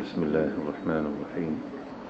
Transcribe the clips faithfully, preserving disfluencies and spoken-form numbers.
بسم الله الرحمن الرحيم،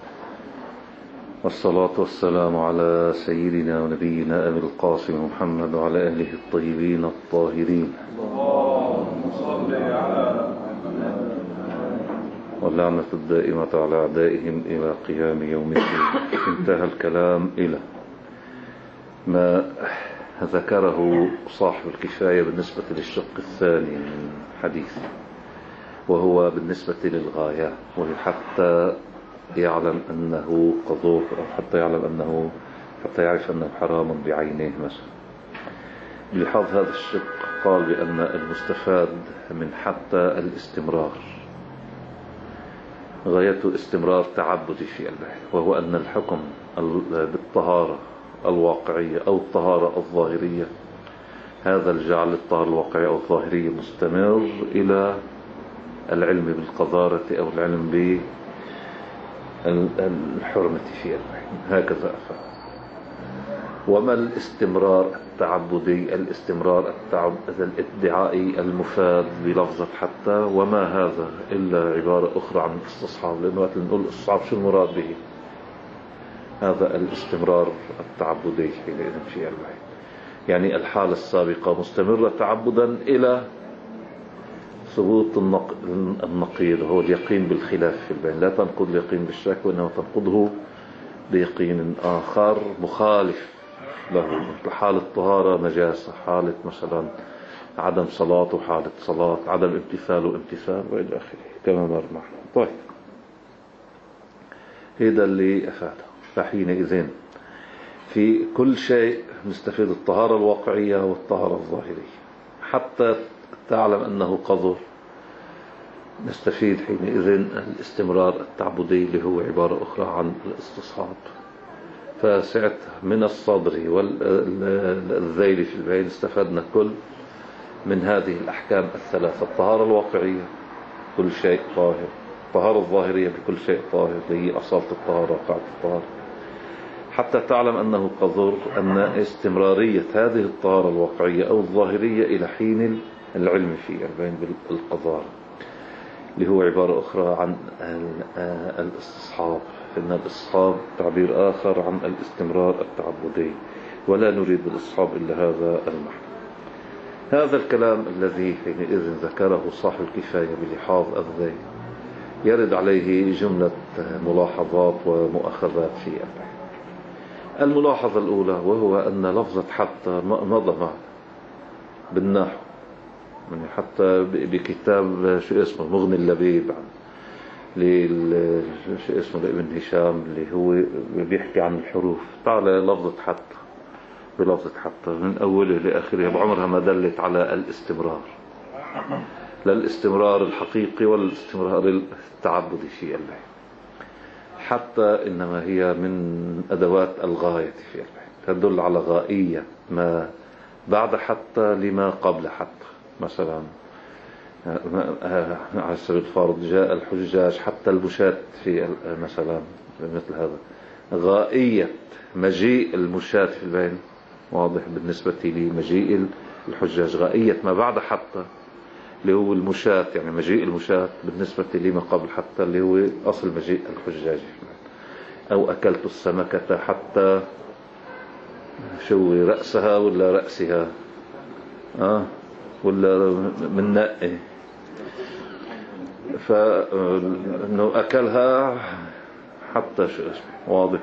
والصلاة والسلام على سيدنا ونبينا أبي القاسم محمد وعلى أهله الطيبين الطاهرين، اللهم صل على محمد. واللعنة الدائمة على أعدائهم إلى قيام يوم الدين. انتهى الكلام إلى ما ذكره صاحب الكفاية بالنسبة للشق الثاني من حديثه، وهو بالنسبة للغاية، وحتى يعلم أنه قذور، أو حتى يعلم أنه حتى يعرف أنه حرام بعينه مثلا. بلحاظ هذا الشق قال بأن المستفاد من حتى الاستمرار، غايته استمرار تعبدي في البحث، وهو أن الحكم بالطهارة الواقعية أو الطهارة الظاهرية، هذا الجعل الطهارة الواقعية أو الظاهرية مستمر إلى العلم بالقذارة أو العلم بالحرمة في البحث، هكذا أفعل. وما الاستمرار التعبدي، الاستمرار الادعائي المفاد بلفظة حتى، وما هذا إلا عبارة أخرى عن الاستصحاب، لأنه وقت نقول الاستصحاب شو المراد به؟ هذا الاستمرار التعبدي حينئذ في البحث، يعني الحالة السابقة مستمرة تعبدا إلى ثبوت النقيض، هو اليقين بالخلاف في البين. لا تنقض اليقين بالشك، وإنما تنقضه بيقين آخر مخالف له، مثل حالة طهارة نجاسة، حالة مثلا عدم صلاة وحالة صلاة، عدم امتثال وامتثال، وإلى آخره كما مر معنا. طيب، هذا اللي أفاده. فحينئذ في كل شيء نستفيد الطهارة الواقعية والطهارة الظاهرية. حتى تعلم أنه قذر، نستفيد حينئذ الاستمرار التعبدي اللي هو عبارة أخرى عن الاستصحاب. فسعت من الصدر والذيل في البين استفدنا كل من هذه الأحكام الثلاثة: الطهارة الواقعية كل شيء طاهر، الطهارة الظاهرية بكل شيء طاهر اللي هي أصالة الطهارة وقاعدة الطهارة. حتى تعلم أنه قذر أن استمرارية هذه الطهارة الواقعية أو الظاهرية إلى حين العلم في البين بالقذارة، اللي هو عبارة أخرى عن الاستصحاب. فإن الاستصحاب تعبير آخر عن الاستمرار التعبدي، ولا نريد بالاستصحاب إلا هذا المعنى. هذا الكلام الذي حينئذ ذكره صاحب الكفاية بلحاظ الذيل يرد عليه جملة ملاحظات ومؤاخذات في البحث. الملاحظة الأولى، وهو أن لفظة حتى مضى معنا بالنحو، يعني حتى بكتاب شو اسمه مغني اللبيب عن شو اسمه لابن هشام، اللي هو بيحكي عن الحروف. تعالى لفظة حتى بلفظة حتى من أوله لآخره بعمرها ما دلت على الاستمرار، لا الاستمرار الحقيقي ولا الاستمرار التعبدي في البحث. حتى إنما هي من أدوات الغاية في البحث، تدل على غائية ما بعد حتى لما قبل حتى. مثلا على سبيل الفرض جاء الحجاج حتى المشاة في مثلا، مثل هذا غائية مجيء المشاة في البين، واضح بالنسبة لي مجيء الحجاج. غائية ما بعد حتى اللي هو المشاة، يعني مجيء المشاة بالنسبة لي ما قبل حتى اللي هو أصل مجيء الحجاج. أو أكلت السمكة حتى شو رأسها ولا رأسها، آه ولا من نقي، فإنه أكلها حتى شو اسمه، واضح.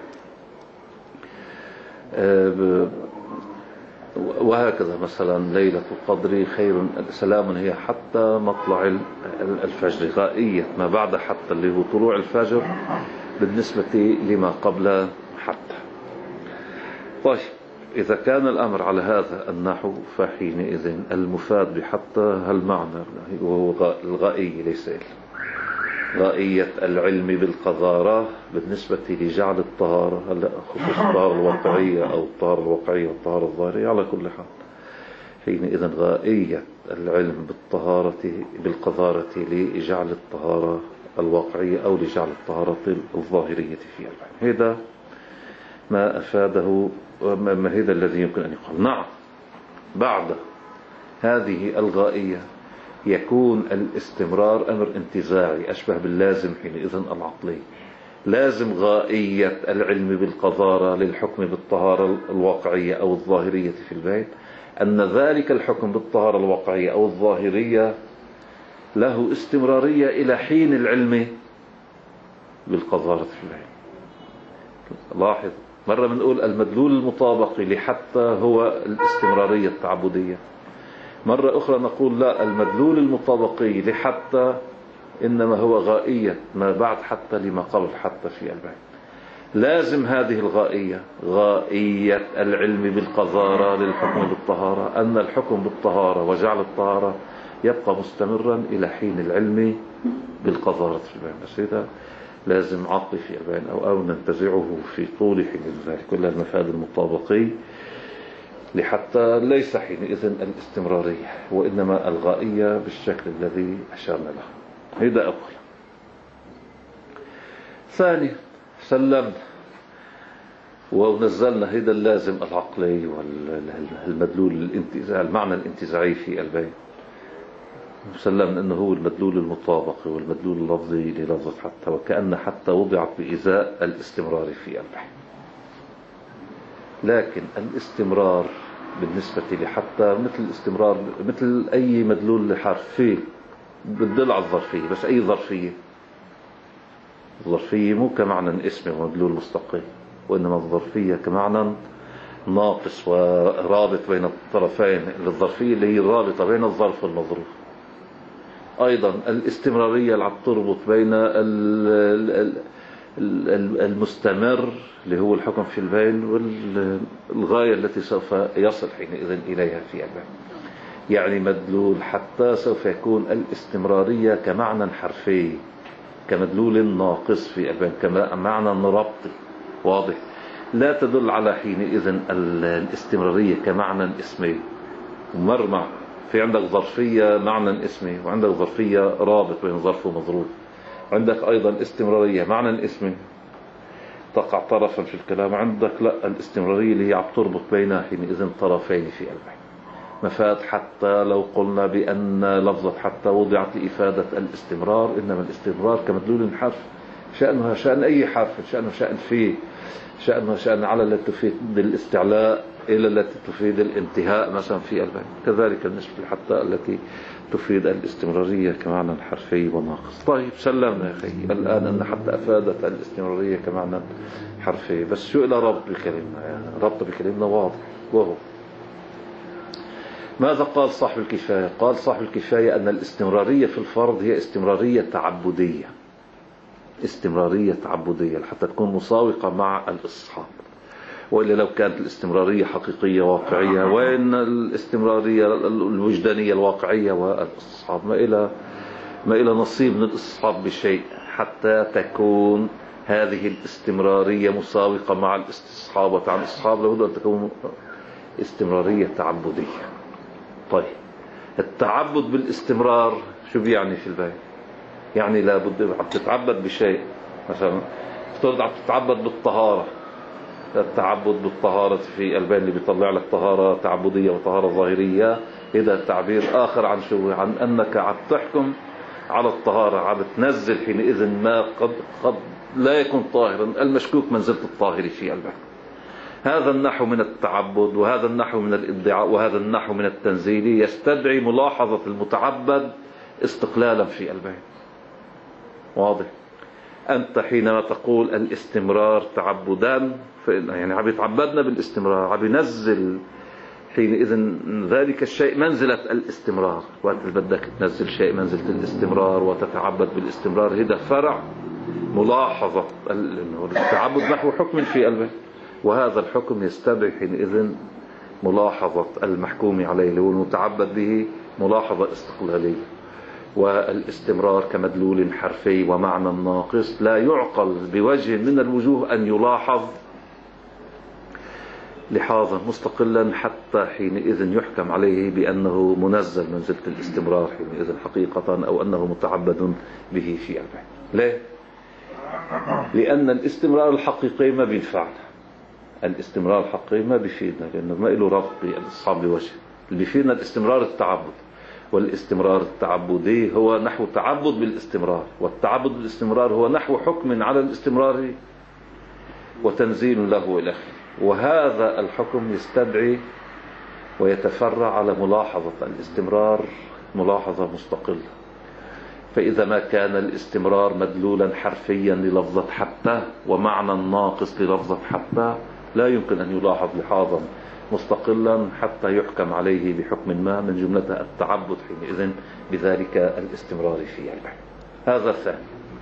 وهكذا مثلا ليلة القدر خير سلام هي حتى مطلع الفجر، غائية ما بعد حتى اللي هو طلوع الفجر بالنسبة لما قبل حتى. طيب، إذا كان الأمر على هذا النحو، فحينئذ المفاد بحتى هالمعنى وهو الغائي، ليس غائية العلم بالقذارة بالنسبة لجعل الطهارة، هلا خصوص الطهارة الواقعية أو الطهارة الواقعية والطهارة الظاهرية على كل حال. حينئذ غائية العلم بالطهارة بالقذارة لجعل الطهارة الواقعية أو لجعل الطهارة الظاهرية في العلم. هذا ما أفاده، ما هذا الذي يمكن أن يقال. نعم، بعد هذه الغائية يكون الاستمرار أمر انتزاعي أشبه باللازم حينئذ العقلي. لازم غائية العلم بالقذارة للحكم بالطهارة الواقعية أو الظاهرية في البين أن ذلك الحكم بالطهارة الواقعية أو الظاهرية له استمرارية إلى حين العلم بالقذارة في البين. لاحظ، مرة بنقول المدلول المطابقي لحتى هو الاستمرارية التعبدية، مرة أخرى نقول لا، المدلول المطابقي لحتى إنما هو غائية ما بعد حتى لما قبل حتى في البين. لازم هذه الغائية غائية العلم بالقذارة للحكم بالطهارة أن الحكم بالطهارة وجعل الطهارة يبقى مستمرا إلى حين العلم بالقذارة في البين. بس هذا لازم عقلي في البين أو, أو ننتزعه في طول حين ذلك كل المفاد المطابقي لحتى ليس حينئذ الاستمرارية وإنما الغائية بالشكل الذي أشرنا له. هذا أول. ثاني، سلمنا ونزلنا هذا اللازم العقلي والمدلول الانتزاع المعنى الانتزاعي في البين، سلمنا أنه هو المدلول المطابقي والمدلول اللفظي للفظة حتى، وكأن حتى وضعت بإزاء الاستمرار في البين. لكن الاستمرار بالنسبة لحتى مثل الاستمرار مثل أي مدلول لحرف فيه بتدل على الظرفية، بس أي ظرفية؟ الظرفية مو كمعنى اسمي ومدلول مستقل، وإنما الظرفية كمعنى ناقص ورابط بين الطرفين. الظرفية اللي هي الرابطة بين الظرف والمظروف. أيضا الاستمرارية اللي عم تربط بين المستمر اللي هو الحكم في البين والغاية التي سوف يصل حينئذ إليها في البين. يعني مدلول حتى سوف يكون الاستمرارية كمعنى حرفي كمدلول ناقص في البين كمعنى ربطي واضح، لا تدل على حينئذ الاستمرارية كمعنى اسمي ومرمع. في عندك ظرفية معنى اسمي وعندك ظرفية رابط بين ظرف ومظروف، عندك أيضا استمرارية معنى اسمي تقع طرفا في الكلام، عندك لا، الاستمرارية اللي هي عم تربط بين حينئذ طرفين في البين. مفاد حتى لو قلنا بأن لفظة حتى وضعت لإفادة الاستمرار، إنما الاستمرار كمدلول حرف شأنها شأن أي حرف، شأنه شأن فيه، شأنها شأن على التي تفيد الاستعلاء إلى التي تفيد الانتهاء مثلا في البين. كذلك بالنسبة حتى التي تفيد الاستمرارية كمعنى حرفي وناقص. طيب سلمنا يا أخي الآن أن حتى أفادت الاستمرارية كمعنى حرفي، بس شو إلى ربط بكلمة يعني ربط بكلمة واضح، وهو ماذا قال صاحب الكفاية؟ قال صاحب الكفاية أن الاستمرارية في الفرض هي استمرارية تعبدية، استمرارية تعبدية حتى تكون مساوقة مع الاستصحاب، وإلا لو كانت الاستمرارية حقيقية واقعية وإن الاستمرارية الوجدانية الواقعية والاستصحاب ما إلى ما إلى نصيب من الاستصحاب بشيء حتى تكون هذه الاستمرارية مساوقة مع الاستصحاب، وتعالى الاستصحاب لابد أن تكون استمرارية تعبدية. طيب التعبد بالاستمرار شو بيعني في البين؟ يعني لابد عم تتعبد بشيء، مثلا افترض عم تتعبد بالطهارة، التعبد بالطهارة في البين اللي بيطلع لك طهارة تعبدية وطهارة ظاهرية، إذا تعبير آخر عن شو؟ عن أنك عم تحكم على الطهارة، عم تنزل حينئذ ما قد قد لا يكون طاهرا المشكوك منزلة الطاهر في البين. هذا النحو من التعبد وهذا النحو من الادعاء وهذا النحو من التنزيل يستدعي ملاحظة المتعبد استقلالا في البين. واضح؟ أنت حينما تقول الاستمرار تعبدا يعني عم يتعبدنا بالاستمرار، عم ينزل حينئذ ذلك الشيء منزلة الاستمرار، وقت بدك تنزل شيء منزلة الاستمرار وتتعبد بالاستمرار، هذا فرع ملاحظة التعبد نحو حكم في البين، وهذا الحكم يستدعي حينئذ ملاحظة المحكوم عليه اللي هو المتعبد به ملاحظة استقلالية. والاستمرار كمدلول حرفي ومعنى ناقص لا يعقل بوجه من الوجوه أن يلاحظ لحاظا مستقلا حتى حينئذ يحكم عليه بأنه منزل منزلة الاستمرار حينئذ حقيقة أو أنه متعبد به في البين. ليه؟ لأن الاستمرار الحقيقي ما بينفعنا، الاستمرار الحقيقي ما بيفيدنا لأنه ما له ربط بالأصحاب بوجه، اللي بيفيدنا الاستمرار التعبد، والاستمرار التعبدي هو نحو تعبد بالاستمرار، والتعبد بالاستمرار هو نحو حكم على الاستمرار وتنزيل له إلى آخره. وهذا الحكم يستدعي ويتفرع على ملاحظة الاستمرار ملاحظة مستقلة. فإذا ما كان الاستمرار مدلولا حرفيا للفظة حتى ومعنى ناقص للفظة حتى لا يمكن أن يلاحظ لحاظا مستقلا حتى يحكم عليه بحكم ما من جملة التعبد حينئذ بذلك الاستمرار في البحث. هذا ثاني.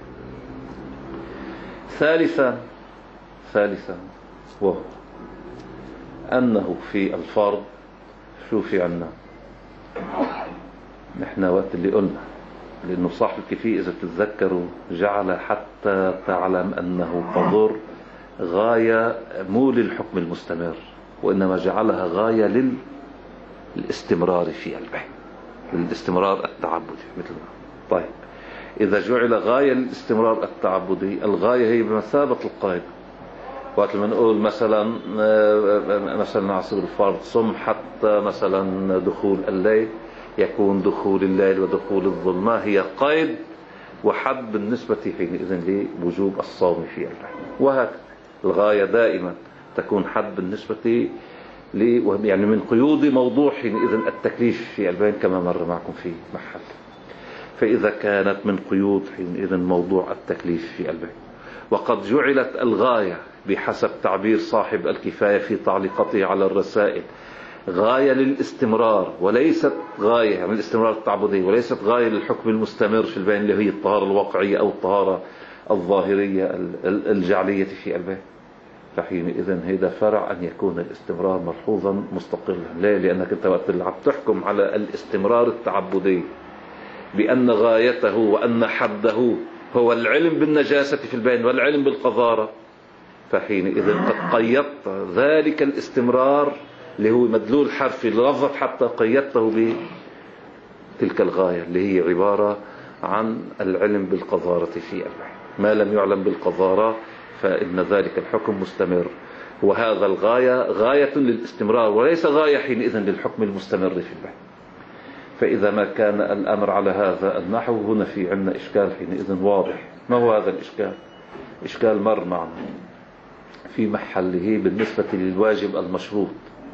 ثالثا ثالثا وهو أنه في الفرض شو في عنا نحن وقت اللي قلنا، لأنه صاحب الكفية إذا تتذكروا جعل حتى تعلم أنه قدر غاية مو للحكم المستمر، وإنما جعلها غاية للاستمرار في البحث، للاستمرار التعبدي مثل ما. طيب إذا جعل غاية للاستمرار التعبدي، الغاية هي بمثابة القائد. وقت ما نقول مثلا مثلا عصر الفرض صم حتى مثلا دخول الليل، يكون دخول الليل ودخول الظلمة هي قيد وحد بالنسبة حينئذ لوجوب الصوم في البحث. وهكذا الغاية دائما تكون حد بالنسبة لي، يعني من قيود موضوع حينئذ التكليف في البين كما مر معكم في محل. فإذا كانت من قيود حينئذ موضوع التكليف في البين، وقد جعلت الغاية بحسب تعبير صاحب الكفاية في تعليقته على الرسائل غاية للاستمرار وليست غاية يعني الاستمرار التعبدي وليست غاية للحكم المستمر في البين اللي هي الطهارة الواقعية أو الطهارة الظاهرية الجعلية في البين. فحينئذ هذا فرع أن يكون الاستمرار ملحوظا مستقلا. ليه؟ لأنك أنت وقت اللي عم تحكم على الاستمرار التعبدي بأن غايته وأن حده هو العلم بالنجاسة في البين والعلم بالقذارة، فحينئذ قد قيدت ذلك الاستمرار اللي هو مدلول حرفي للفظة حتى قيدته بتلك الغاية اللي هي عبارة عن العلم بالقذارة في البحث. ما لم يعلم بالقذارة فإن ذلك الحكم مستمر، وهذا الغاية غاية للاستمرار وليس غاية حينئذ للحكم المستمر في البحث. فإذا ما كان الأمر على هذا النحو هنا في عندنا إشكال حينئذ واضح. ما هو هذا الإشكال؟ إشكال مر معنا في محله بالنسبة للواجب المشروط،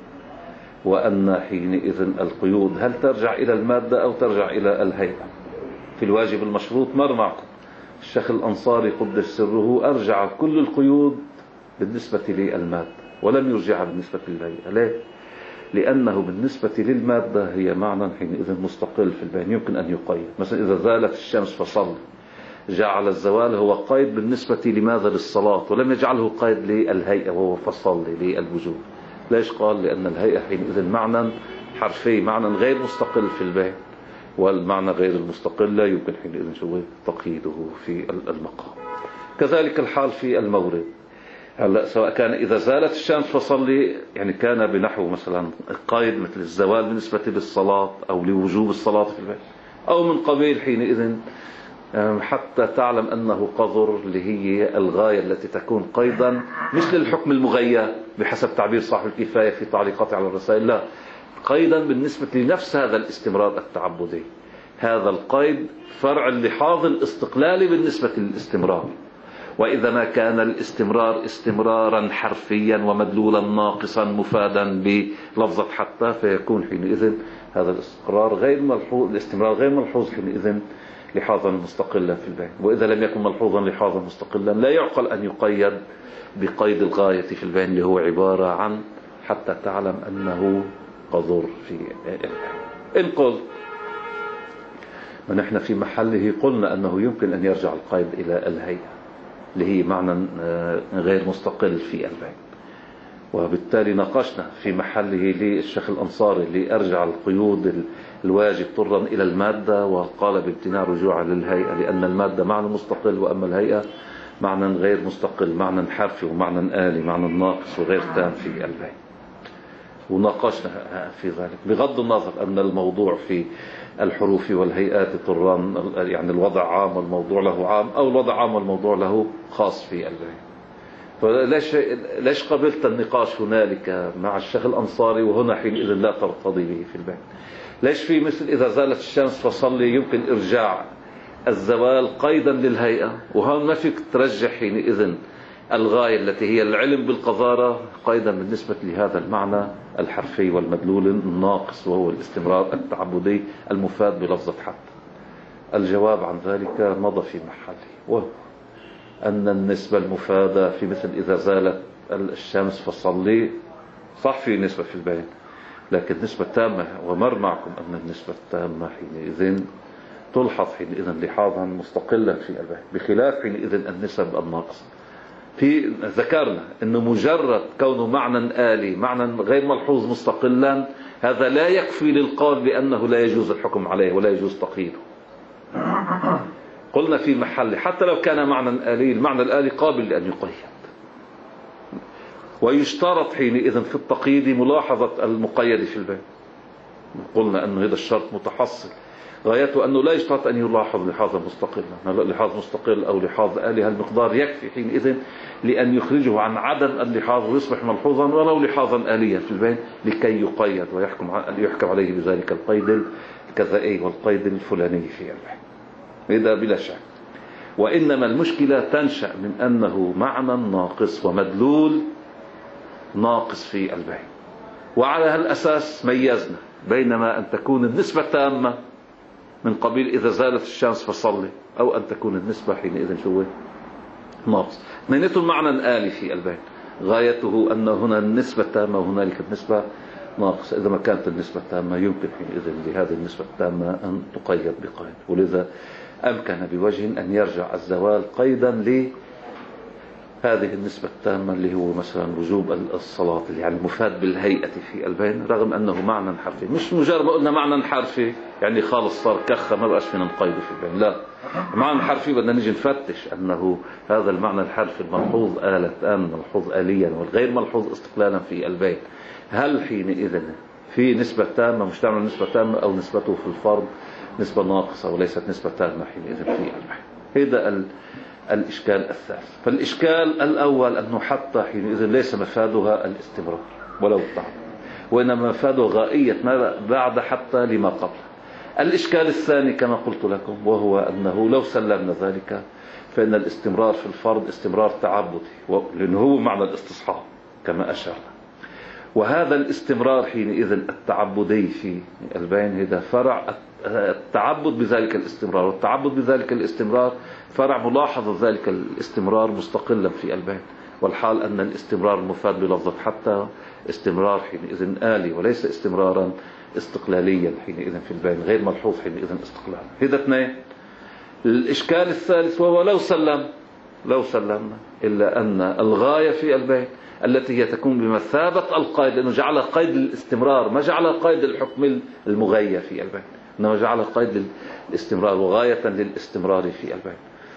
وأن حينئذ القيود هل ترجع إلى المادة أو ترجع إلى الهيئة. في الواجب المشروط مر معكم الشيخ الأنصاري قدس سره أرجع كل القيود بالنسبة للمادة ولم يرجعها بالنسبة للهيئة. ليه؟ لأنه بالنسبة للمادة هي معنى حينئذ مستقل في البين يمكن أن يقيد. مثلا إذا زالت الشمس فصل، جعل الزوال هو قيد بالنسبة لماذا؟ للصلاة، ولم يجعله قيد للهيئة وهو فصل للوجوب. ليش قال؟ لأن الهيئة حينئذ معنى حرفي، معنى غير مستقل في البين، والمعنى غير المستقل لا يمكن حينئذ شو تقييده في المقام. كذلك الحال في المورد. هلا سواء كان إذا زالت الشمس فصلي يعني كان بنحو مثلا قيد مثل الزوال بالنسبة للصلاة أو لوجوب الصلاة في البيت، أو من قبيل حينئذ حتى تعلم أنه قذر اللي هي الغاية التي تكون قيدا مش للحكم المغير بحسب تعبير صاحب الكفاية في تعليقاته على الرسائل، لا، قيدا بالنسبة لنفس هذا الاستمرار التعبدي. هذا القيد فرع اللحاظ الاستقلالي بالنسبة للاستمرار. وإذا ما كان الاستمرار استمرارا حرفيا ومدلولا ناقصا مفادا بلفظة حتى، فيكون حينئذ هذا الاستقرار غير ملحوظ، الاستمرار غير ملحوظ حينئذ لحاظا مستقلا في البين. وإذا لم يكن ملحوظا لحاظا مستقلا لا يعقل أن يقيد بقيد الغاية في البين اللي هو عبارة عن حتى تعلم أنه قذر في البين. إن قلت ونحن في محله قلنا أنه يمكن أن يرجع القيد إلى الهيئة اللي هي معنى غير مستقل في البين، وبالتالي ناقشنا في محله للشيخ الأنصاري اللي أرجع القيود الواجب طرا إلى المادة، وقال بامتناع رجوعها للهيئة لأن المادة معنى مستقل وأما الهيئة معنى غير مستقل، معنى حرفي ومعنى آلي، معنى ناقص وغير تام في البين. وناقشنا في ذلك بغض النظر أن الموضوع في الحروف والهيئات طران يعني الوضع عام والموضوع له عام، أو الوضع عام والموضوع له خاص في البين. فليش ليش قبلت النقاش هنالك مع الشيخ الأنصاري وهنا حينئذ لا ترتضي به في البيت؟ ليش في مثل إذا زالت الشمس فصلي يمكن إرجاع الزوال قيدا للهيئة، وهون ما فيك ترجح حينئذ الغاية التي هي العلم بالقذارة قيدا بالنسبة لهذا المعنى الحرفي والمدلول الناقص، وهو الاستمرار التعبدي المفاد بلفظة حتى. الجواب عن ذلك مضى في محله، وهو أن النسبة المفادة في مثل إذا زالت الشمس فصلي صح في نسبة في البيان، لكن نسبة تامة، ومر معكم أن النسبة التامة حينئذ تلحظ حينئذ لحاظا مستقلا في البيان، بخلاف حينئذ النسب الناقصة. في ذكرنا أنه مجرد كونه معنى آلي معنى غير ملحوظ مستقلا هذا لا يكفي للقول بأنه لا يجوز الحكم عليه ولا يجوز تقييده. قلنا في محل حتى لو كان معنى آلي، المعنى الآلي قابل لأن يقيد، ويشترط حينئذ في التقييد ملاحظة المقيد في البيان. قلنا أنه هذا الشرط متحصل، غايته أنه لا يشترط أن يلاحظ لحاظا مستقلا، لحاظ مستقل أو لحاظ آلي هالمقدار يكفي حينئذ لأن يخرجه عن عدم اللحاظ ويصبح ملحوظا ولو لحاظا آليا في البيان لكي يقيد ويحكم يحكم عليه بذلك القيد الكذائي والقيد الفلاني في البيان. هذا بلا شك. وإنما المشكلة تنشأ من أنه معنى ناقص ومدلول ناقص في البيان، وعلى هالأساس ميزنا بينما أن تكون النسبة تامة من قبيل إذا زالت الشمس فصلي، أو أن تكون النسبة حينئذ شو ناقص. اثنيناتهم معنى آلي في البيان، غايته أن هنا النسبة تامة وهنالك النسبة ناقص. إذا ما كانت النسبة تامة يمكن حينئذ لهذه النسبة التامة أن تقيد بقيد، ولذا أمكن بوجه أن يرجع الزوال قيدا لهذه النسبة التامة اللي هو مثلا وجوب الصلاة، اللي يعني المفاد بالهيئة في البين، رغم أنه معنى حرفي. مش مجرد ما قلنا معنى حرفي يعني خالص صار كخة ما بقاش فينا نقيده في البين، لا، معنى حرفي بدنا نيجي نفتش أنه هذا المعنى الحرفي الملحوظ آلة آن ملحوظ آليا والغير ملحوظ استقلالا في البين، هل حينئذ في نسبة تامة مش تعمل نسبة تامة أو نسبته في الفرض نسبة ناقصة وليست نسبة تامة حينئذ في البين. هذا الإشكال الثالث. فالإشكال الأول أنه حتى حينئذ ليس مفادها الاستمرار ولو التعب، وإنما مفاده غائية ما بعد حتى لما قبل. الإشكال الثاني كما قلت لكم، وهو أنه لو سلمنا ذلك فإن الاستمرار في الفرض استمرار تعبدي، لأنه هو معنى الاستصحاب كما أشرنا، وهذا الاستمرار حينئذ التعبدي في البين هذا فرع التعبد بذلك الاستمرار، والتعبد بذلك الاستمرار فرع ملاحظة ذلك الاستمرار مستقلا في البين، والحال أن الاستمرار المفاد بلفظة حتى استمرار حينئذ آلي وليس استمرارا استقلاليا حينئذ في البين غير ملحوظ حينئذ استقلالا. هذا اثنين. الإشكال الثالث وهو لو سلم لو سلمنا إلا أن الغاية في البين التي هي تكون بمثابة القيد، لأنه جعل قيد الاستمرار ما جعل قيد الحكم المغير في البين، إنما جعل قيد الاستمرار وغاية للاستمرار في البين.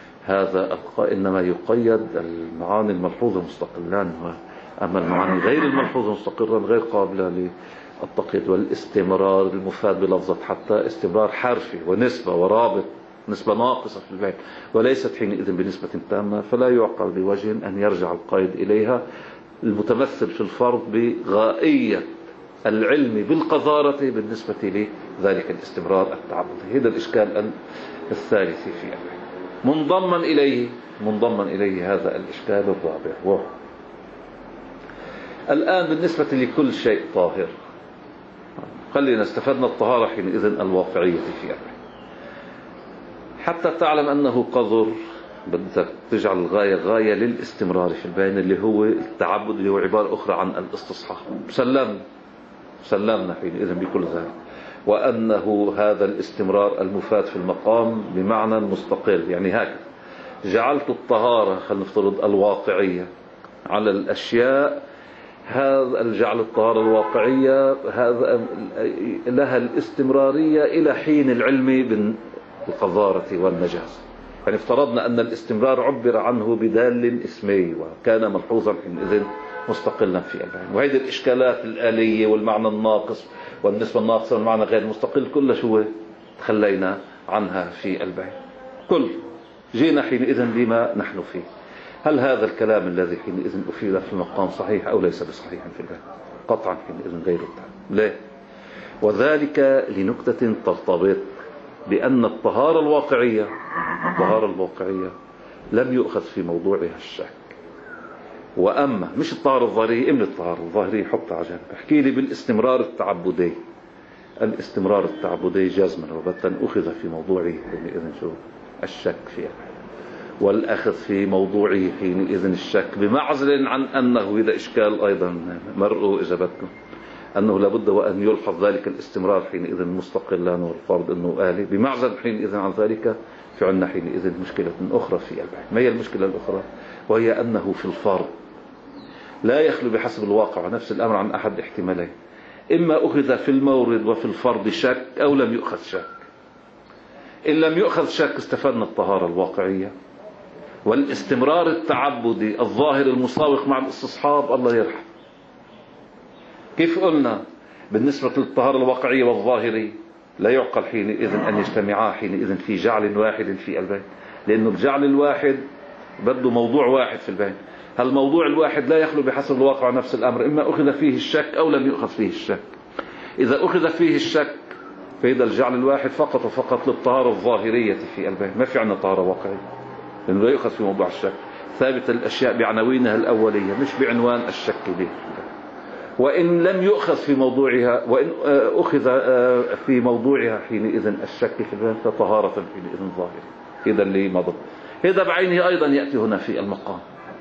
هذا إنما يقيد المعاني الملحوظة مستقلا، أما المعاني غير الملحوظة مستقرا غير قابلة للتقييد. والاستمرار المفاد بلفظة حتى استمرار حرفي ونسبة ورابط، نسبة ناقصة في البين وليست حينئذ بنسبة تامة، فلا يعقل بوجه أن يرجع القيد إليها المتمثل في الفرض بغائية العلم بالقذارة بالنسبة لذلك الاستمرار التعبدي. هذا الإشكال الثالث في البين. منضما إليه منضما إليه هذا الإشكال الرابع، وهو الآن بالنسبة لكل شيء طاهر خلينا استفدنا الطهارة حينئذ الواقعية في البين، حتى تعلم أنه قذر بدك تجعل الغاية غاية للاستمرار في البين اللي هو التعبد، اللي هو عبارة أخرى عن الاستصحاب. سلمنا سلمنا حينئذ بكل ذلك، وأنه هذا الاستمرار المفاد في المقام بمعنى مستقل، يعني هكذا جعلت الطهارة خلينا نفترض الواقعية على الأشياء، هذا الجعل الطهارة الواقعية هذا لها الاستمرارية إلى حين العلم بالقذارة والنجاسة. يعني افترضنا أن الاستمرار عبر عنه بدال اسمي وكان ملحوظا حينئذ مستقلا في البين، وهذه الإشكالات الآلية والمعنى الناقص والنسبة الناقصة والمعنى غير مستقل كل شو تخلينا عنها في البين، كل جينا حينئذ لما نحن فيه. هل هذا الكلام الذي حينئذ أفيد في المقام صحيح أو ليس بصحيح في الباب؟ قطعا حينئذ غير التعب. ليه؟ وذلك لنكتة ترتبط بأن الطهارة الواقعية الطهارة الواقعية لم يؤخذ في موضوعها الشك. وأما مش الطهارة الظاهرية، إمن الطهارة الظاهرية حط على جنب، احكي لي بالاستمرار التعبدي. الاستمرار التعبدي جزما وبتا أخذ في موضوعه حينئذ شو الشك فيها، والأخذ في موضوعه حينئذ الشك بمعزل عن أنه إذا إشكال أيضا مرؤوا إذا بدكم أنه لابد وأن يلحظ ذلك الاستمرار حينئذ مستقلا والفرض أنه آلي. بمعزل حينئذ عن ذلك في عنا حينئذ مشكلة أخرى في البحث. ما هي المشكلة الأخرى؟ وهي أنه في الفرض لا يخلو بحسب الواقع نفس الأمر عن أحد احتمالين، إما أخذ في المورد وفي الفرض شك أو لم يؤخذ شك. إن لم يؤخذ شك استفدنا الطهارة الواقعية والاستمرار التعبدي الظاهر المساوق مع الاستصحاب. الله يرحم. كيف قلنا بالنسبة للطهارة الواقعية والظاهرية لا يعقل حينئذ أن يجتمعا حينئذ في جعل واحد في البين، لأنه الجعل الواحد بده موضوع واحد في البين. هالموضوع الواحد لا يخلو بحسب الواقع نفس الأمر، إما أخذ فيه الشك أو لم يؤخذ فيه الشك. إذا أخذ فيه الشك فإذا الجعل الواحد فقط وفقط للطهارة الظاهرية في البين، ما في عنا طهارة واقعية، لأنه لا يؤخذ في موضوع الشك. ثابت الأشياء بعناوينها الأولية مش بعنوان الشك به. وإن لم يؤخذ في موضوعها، وإن أخذ في موضوعها حينئذ الشك في البين فطهارة حينئذ ظاهرة. إذا اللي مضى هذا بعينه أيضا يأتي هنا في المقام.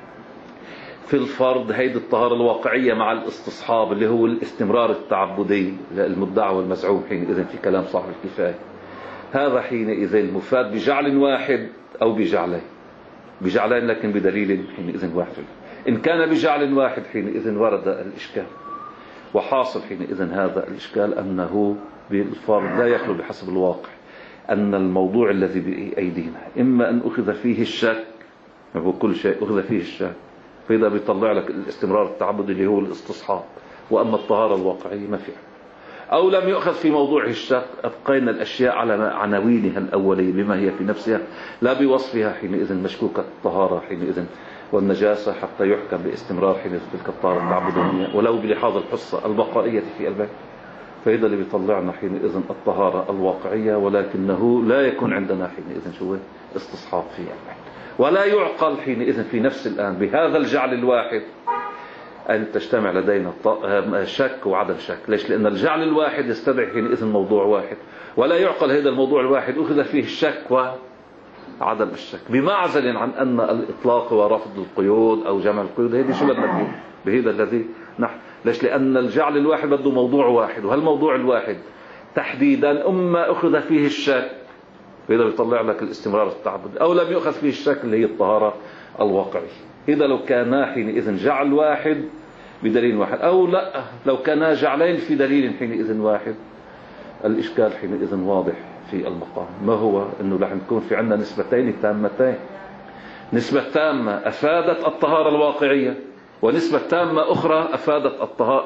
في الفرض هيدي الطهارة الواقعية مع الاستصحاب اللي هو الاستمرار التعبدي المدعى والمزعوم حينئذ في كلام صاحب الكفاية. هذا حينئذ مفاد بجعل واحد أو بجعلين، بجعلين لكن بدليل حينئذ واحد. إن كان بجعل واحد حينئذ ورد الإشكال، وحاصل حينئذ هذا الإشكال أنه بالفرض لا يخلو بحسب الواقع أن الموضوع الذي بأيدينا إما أن أخذ فيه الشك، هو كل شيء أخذ فيه الشك، فإذا بيطلع لك الاستمرار التعبدي اللي هو الاستصحاب، وأما الطهارة الواقعية ما فيها. أو لم يؤخذ في موضوع الشك، أبقينا الأشياء على عناوينها الأولية بما هي في نفسها لا بوصفها حينئذ مشكوكة الطهارة حينئذ والنجاسة حتى يحكم باستمرار حينئذ تلك الطهارة التعبدية ولو بلحاظ الحصة البقائية في البيت. فإذا اللي بيطلعنا حينئذ الطهارة الواقعية، ولكنه لا يكون عندنا حينئذ شو استصحاب في البيت. ولا يعقل حينئذ في نفس الآن بهذا الجعل الواحد أن تجتمع لدينا شك وعدم شك. ليش؟ لأن الجعل الواحد يستدعي حينئذ موضوع واحد، ولا يعقل هذا الموضوع الواحد أخذ فيه الشك وعدم الشك، بمعزل عن أن الإطلاق ورفض القيود أو جمع القيود هذه شو بدنا فيه بهذا الذي نحن. ليش؟ لأن الجعل الواحد بده موضوع واحد، وهالموضوع الواحد تحديدا أما أخذ فيه الشك فإذا بيطلع لك الاستمرار التعبد، أو لم يؤخذ فيه الشك اللي هي الطهارة الواقعية. إذا لو كان حينئذ جعل واحد بدليل واحد، أو لا لو كان جعلين في دليل حينئذ واحد، الإشكال حينئذ واضح في المقام. ما هو؟ أنه رح نكون في عندنا نسبتين تامتين، نسبة تامة أفادت الطهارة الواقعية، ونسبة تامة أخرى أفادت الطهارة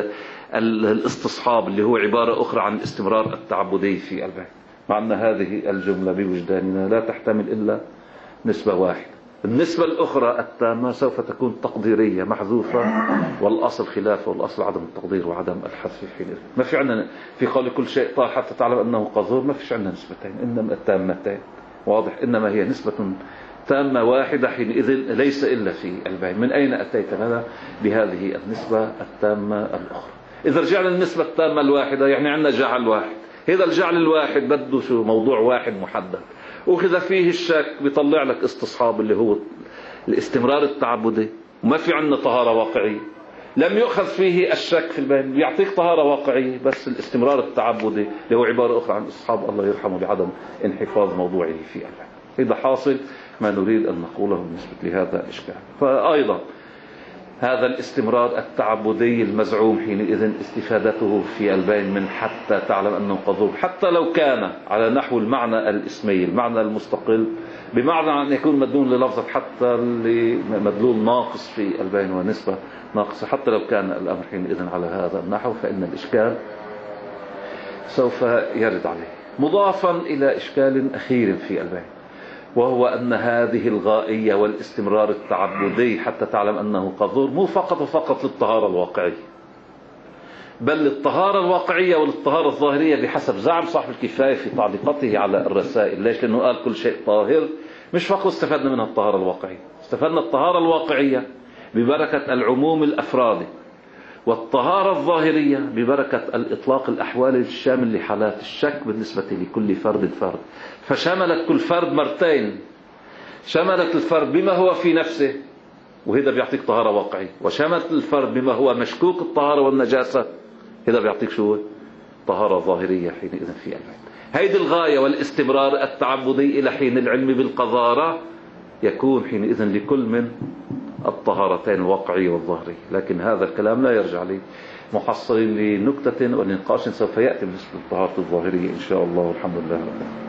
الاستصحاب اللي هو عبارة أخرى عن الاستمرار التعبدي في البيت. مع أن هذه الجملة بوجداننا لا تحتمل إلا نسبة واحدة. النسبة الأخرى التامة سوف تكون تقديرية محذوفة، والأصل خلافه، والأصل عدم التقدير وعدم الحذف حينئذ. ما في عندنا في قول كل شيء طاهر حتى تعلم أنه قذور، ما فيش عندنا نسبتين إنما التامتين، واضح؟ إنما هي نسبة تامة واحدة حينئذ ليس إلا في البين. من أين أتيت لنا بهذه النسبة التامة الأخرى؟ إذا رجعنا للنسبة التامة الواحدة يعني عندنا جعل واحد، هذا الجعل الواحد بده شو؟ موضوع واحد محدد، أخذ فيه الشك بيطلع لك استصحاب اللي هو الاستمرار التعبدي، وما في عندنا طهارة واقعية. لم يؤخذ فيه الشك في البين بيعطيك طهارة واقعية، بس الاستمرار التعبدي اللي هو عبارة أخرى عن استصحاب الله يرحمه بعدم انحفاظ موضوعه في البين. إذا حاصل ما نريد أن نقوله بالنسبة لهذا الإشكال. فأيضا هذا الاستمرار التعبدي المزعوم حينئذ استفادته في البين من حتى تعلم أنه قذور، حتى لو كان على نحو المعنى الاسمي المعنى المستقل، بمعنى أن يكون مدلول للفظة حتى لمدلول ناقص في البين ونسبة ناقصة، حتى لو كان الأمر حينئذ على هذا النحو، فإن الإشكال سوف يرد عليه. مضافا إلى إشكال أخير في البين، وهو أن هذه الغائية والاستمرار التعبدي حتى تعلم أنه قذور مو فقط وفقط للطهارة الواقعية، بل للطهارة الواقعية وللطهارة الظاهرية بحسب زعم صاحب الكفاية في تعليقاته على الرسائل. ليش؟ لأنه قال كل شيء طاهر. مش فقط استفدنا منها الطهارة الواقعية، استفدنا الطهارة الواقعية ببركة العموم الأفرادي، والطهارة الظاهرية ببركة الإطلاق الأحوالي الشامل لحالات الشك بالنسبة لكل فرد فرد. فشملت كل فرد مرتين، شملت الفرد بما هو في نفسه وهذا بيعطيك طهارة واقعية، وشملت الفرد بما هو مشكوك الطهارة والنجاسة، هذا بيعطيك شو؟ طهارة ظاهرية حينئذ في العلم. هيدي الغاية والاستمرار التعبدي إلى حين العلم بالقذارة يكون حينئذ لكل من الطهارتين الواقعية والظاهرية. لكن هذا الكلام لا يرجع لي محصل لنكتة ونقاش سوف يأتي بالنسبة للطهارة الظاهرية إن شاء الله، والحمد لله رب العالمين.